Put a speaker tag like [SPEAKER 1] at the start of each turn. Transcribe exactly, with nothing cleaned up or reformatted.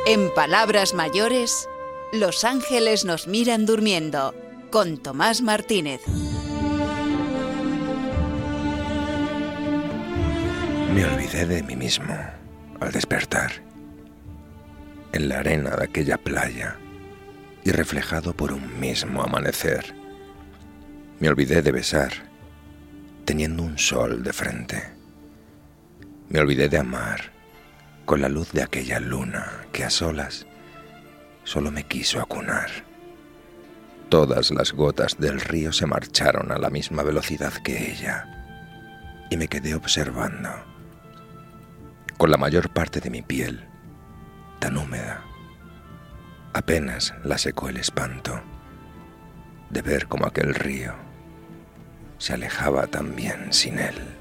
[SPEAKER 1] En palabras mayores, Los ángeles nos miran durmiendo, con Tomás Martínez.
[SPEAKER 2] Me olvidé de mí mismo al despertar, en la arena de aquella playa y reflejado por un mismo amanecer. Me olvidé de besar, teniendo un sol de frente. Me olvidé de amar con la luz de aquella luna que a solas solo me quiso acunar. Todas las gotas del río se marcharon a la misma velocidad que ella y me quedé observando, con la mayor parte de mi piel tan húmeda. Apenas la secó el espanto de ver cómo aquel río se alejaba también sin él.